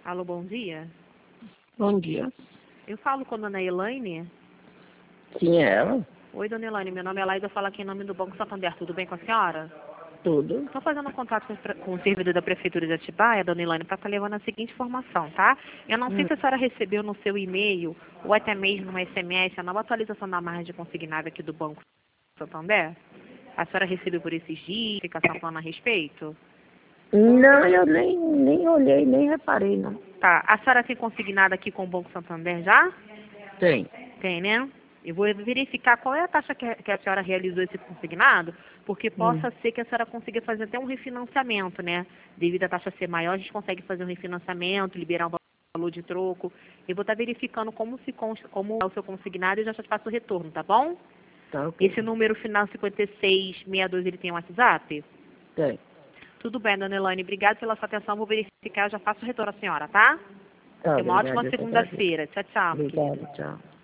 Alô, bom dia. Bom dia. Eu falo com a dona Elaine. Sim, é ela? Oi, dona Elaine, meu nome é Laida, eu falo aqui em nome do Banco Santander. Tudo bem com a senhora? Tudo. Estou fazendo um contato com o servidor da Prefeitura de Atibaia, dona Elaine, para estar levando a seguinte informação, tá? Eu não sei se a senhora recebeu no seu e-mail ou até mesmo no SMS a nova atualização da margem consignada aqui do Banco Santander. A senhora recebeu por esses dias, ficação falando a respeito? Não, eu nem olhei, nem reparei, não. Tá. A senhora tem consignado aqui com o Banco Santander já? Tem. Tem, né? Eu vou verificar qual é a taxa que a senhora realizou esse consignado, porque possa ser que a senhora consiga fazer até um refinanciamento, né? Devido à taxa ser maior, a gente consegue fazer um refinanciamento, liberar um valor de troco. Eu vou estar verificando como é o seu consignado e já te faço o retorno, tá bom? Tá, ok. Esse número final 5662, ele tem um WhatsApp? Tem. Tudo bem, dona Elaine. Obrigada pela sua atenção. Vou verificar, já faço o retorno à senhora, tá? Tá, Tenha uma obrigado, ótima eu que agradeço. segunda-feira. Tchau, tchau, minha querida. Obrigado, tchau.